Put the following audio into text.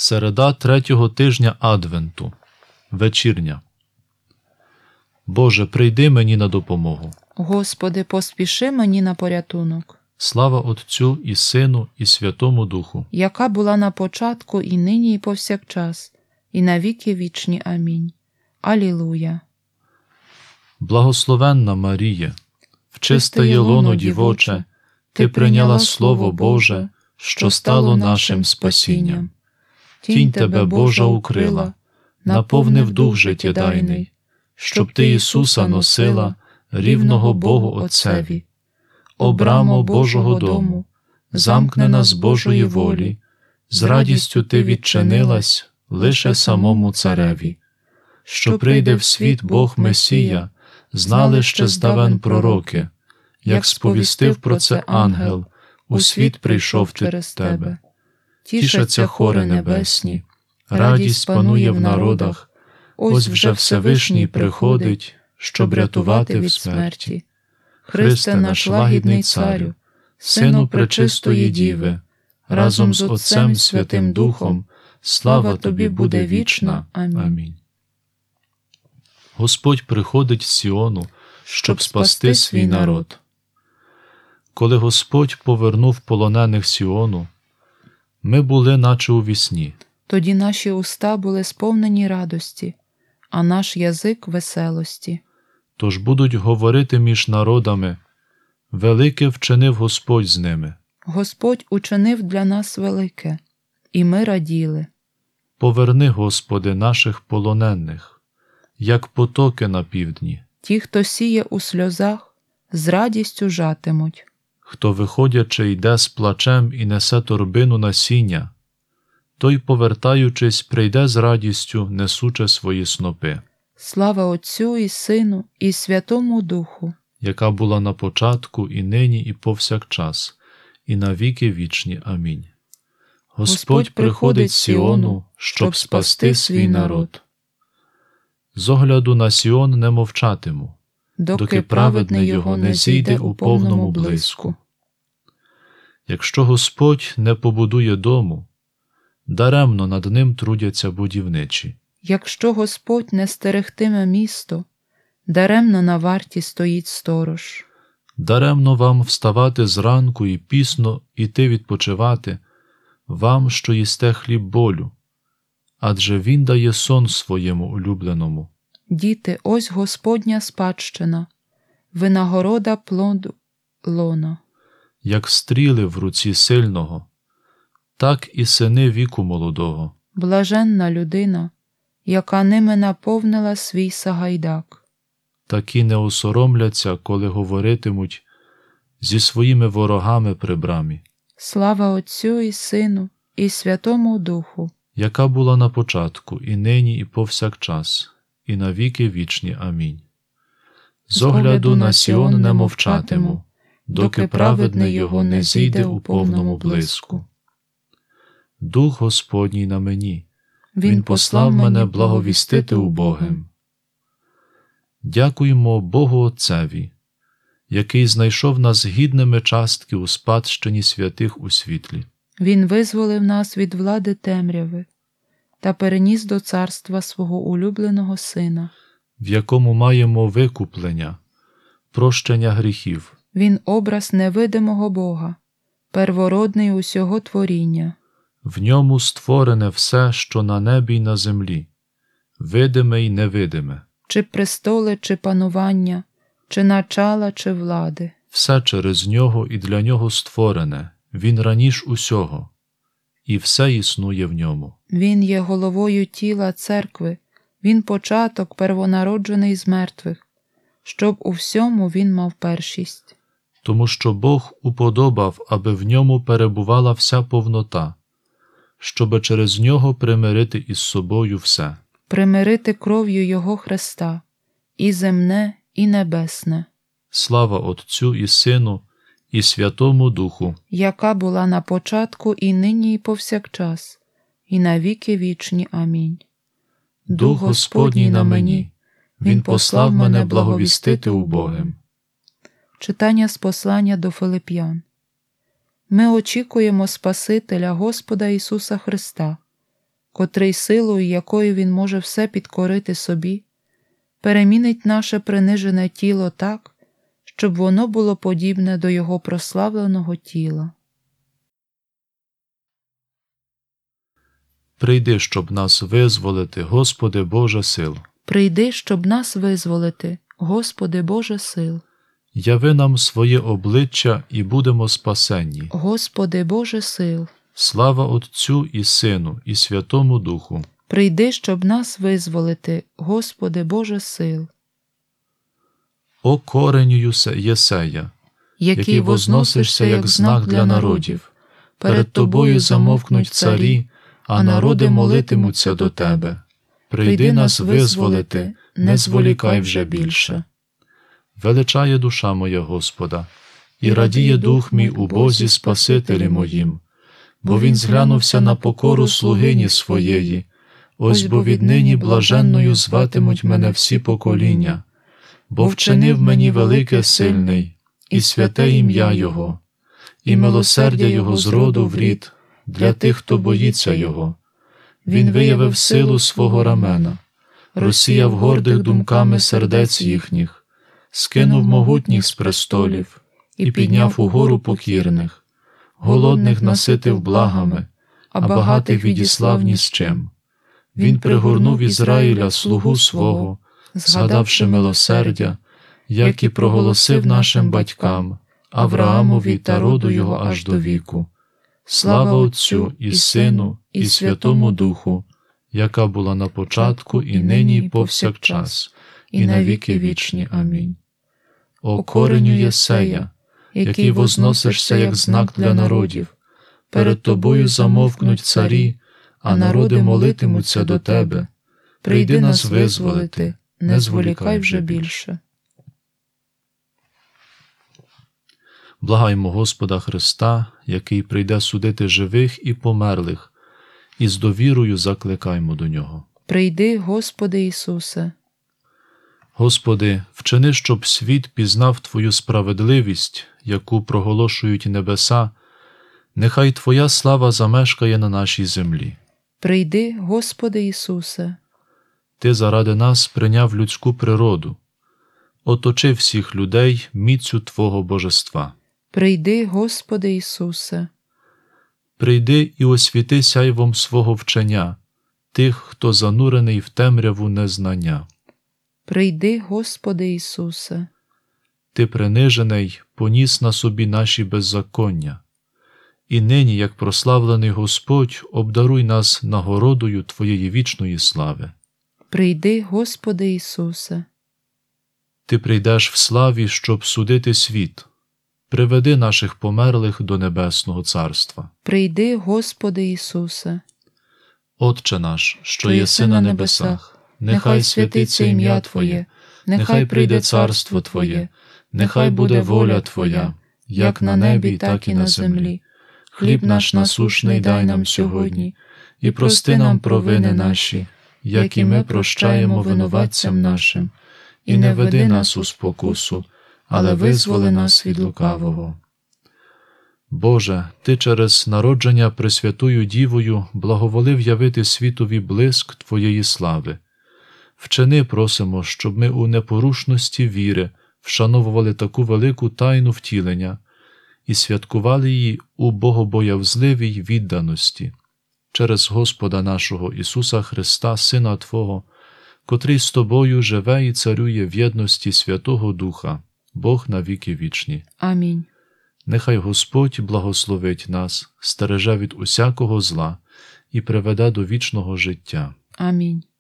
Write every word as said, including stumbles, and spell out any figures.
Середа третього тижня Адвенту. Вечірня. Боже, прийди мені на допомогу. Господи, поспіши мені на порятунок. Слава Отцю і Сину і Святому Духу. Яка була на початку, і нині, і повсякчас, і на віки вічні. Амінь. Алілуя. Благословенна Маріє, в чисте є лоно дівоче, Ти прийняла Слово Боже, що стало нашим спасінням. Тінь Тебе, Божа, укрила, наповнив дух життєдайний, щоб Ти Ісуса носила, рівного Богу Отцеві. О, брамо Божого дому, замкнена з Божої волі, з радістю Ти відчинилась лише самому Цареві. Що прийде в світ Бог Месія, знали ще здавен пророки, як сповістив про це ангел, у світ прийшов через Тебе. Тішаться хори небесні, радість панує в народах, ось вже Всевишній приходить, щоб рятувати від смерті. Христе наш лагідний Царю, Сину пречистої Діви, разом з Отцем Святим Духом, слава Тобі буде вічна. Амінь. Господь приходить з Сіону, щоб спасти свій народ. Коли Господь повернув полонених Сіону, ми були наче у вісні. Тоді наші уста були сповнені радості, а наш язик веселості. Тож будуть говорити між народами, велике вчинив Господь з ними. Господь учинив для нас велике, і ми раділи. Поверни, Господи, наших полонених, як потоки на півдні. Ті, хто сіє у сльозах, з радістю жатимуть. Хто, виходячи, йде з плачем і несе торбину насіння, той, повертаючись, прийде з радістю, несучи свої снопи. Слава Отцю і Сину і Святому Духу, яка була на початку, і нині, і повсякчас, і на віки вічні. Амінь. Господь приходить з Сіону, щоб спасти свій народ. З огляду на Сіон не мовчатиму, доки праведний його не зійде у повному блиску. Якщо Господь не побудує дому, даремно над ним трудяться будівничі. Якщо Господь не стерегтиме місто, даремно на варті стоїть сторож. Даремно вам вставати зранку і пісно іти відпочивати, вам, що їсте хліб болю, адже Він дає сон своєму улюбленому. Діти, ось Господня спадщина, винагорода плоду лона. Як стріли в руці сильного, так і сини віку молодого. Блаженна людина, яка ними наповнила свій сагайдак. Такі не осоромляться, коли говоритимуть зі своїми ворогами при брамі. Слава Отцю і Сину і Святому Духу, яка була на початку, і нині, і повсякчас, і на віки вічні. Амінь. З огляду на Сіон не мовчатиму, доки праведний його не зійде у повному блиску. Дух Господній на мені, Він послав мене благовістити убогим. Дякуємо Богу Отцеві, який знайшов нас гідними частки у спадщині святих у світлі. Він визволив нас від влади темряви та переніс до царства свого улюбленого Сина, в якому маємо викуплення, прощення гріхів. Він образ невидимого Бога, первородний усього творіння. В ньому створене все, що на небі й на землі, видиме й невидиме. Чи престоли, чи панування, чи начала, чи влади. Все через нього і для нього створене, він раніш усього, і все існує в ньому. Він є головою тіла церкви, він початок первонароджений з мертвих, щоб у всьому він мав першість. Тому що Бог уподобав, аби в ньому перебувала вся повнота, щоби через нього примирити із собою все. Примирити кров'ю Його Христа, і земне, і небесне. Слава Отцю і Сину і Святому Духу, яка була на початку, і нині, і повсякчас, і на віки вічні. Амінь. Дух Господній на мені, Він послав мене благовістити убогим. Читання з послання до Филип'ян. Ми очікуємо Спасителя Господа Ісуса Христа, котрий силою якою він може все підкорити собі, перемінить наше принижене тіло так, щоб воно було подібне до його прославленого тіла. Прийди, щоб нас визволити, Господи Боже сил. Прийди, щоб нас визволити, Господи Боже сил. Яви нам своє обличчя і будемо спасенні. Господи Боже сил. Слава Отцю і Сину, і Святому Духу. Прийди, щоб нас визволити, Господи Боже сил. О кореню Юсе- Єсея, який возносишся як знак для народів. Перед тобою замовкнуть царі, а народи молитимуться до тебе. Прийди нас визволити, не зволікай вже більше. Величає душа моя Господа, і радіє дух мій у Бозі Спасителі моїм, бо він зглянувся на покору слугині своєї. Ось бо віднині блаженною зватимуть мене всі покоління, бо вчинив мені велике сильний, і святе ім'я Його, і милосердя Його з роду в рід для тих, хто боїться Його. Він виявив силу свого рамена, розсіяв гордих думками сердець їхніх, скинув могутніх з престолів і підняв угору покірних, голодних наситив благами, а багатих відіслав ні з чим. Він пригорнув Ізраїля, слугу свого, згадавши милосердя, як і проголосив нашим батькам, Авраамові та роду його аж до віку. Слава Отцю і Сину, і Святому Духу, яка була на початку, і нині, і повсякчас, і на віки вічні. Амінь. О кореню Єсея, який возносишся як знак для народів, перед тобою замовкнуть царі, а народи молитимуться до тебе. Прийди нас визволити, не зволікай вже більше. Благаймо Господа Христа, який прийде судити живих і померлих, і з довірою закликаймо до Нього. Прийди, Господи Ісусе. Господи, вчини, щоб світ пізнав Твою справедливість, яку проголошують небеса. Нехай Твоя слава замешкає на нашій землі. Прийди, Господи Ісусе. Ти заради нас прийняв людську природу, оточи всіх людей міцю Твого божества. Прийди, Господи Ісусе. Прийди і освіти сяйвом свого вчення тих, хто занурений в темряву незнання. Прийди, Господи Ісусе. Ти принижений, поніс на собі наші беззаконня. І нині, як прославлений Господь, обдаруй нас нагородою Твоєї вічної слави. Прийди, Господи Ісусе. Ти прийдеш в славі, щоб судити світ. Приведи наших померлих до Небесного Царства. Прийди, Господи Ісусе. Отче наш, що єси на небесах, нехай святиться ім'я Твоє, нехай прийде царство Твоє, нехай буде воля Твоя, як на небі, так і на землі. Хліб наш насущний дай нам сьогодні, і прости нам провини наші, як і ми прощаємо винуватцям нашим, і не веди нас у спокусу, але визволи нас від лукавого. Боже, Ти через народження Пресвятою Дівою благоволив явити світові блиск Твоєї слави. Вчини, просимо, щоб ми у непорушності віри вшановували таку велику тайну втілення і святкували її у богобоязливій відданості через Господа нашого Ісуса Христа, Сина Твого, котрий з Тобою живе і царює в єдності Святого Духа, Бог на віки вічні. Амінь. Нехай Господь благословить нас, стереже від усякого зла і приведе до вічного життя. Амінь.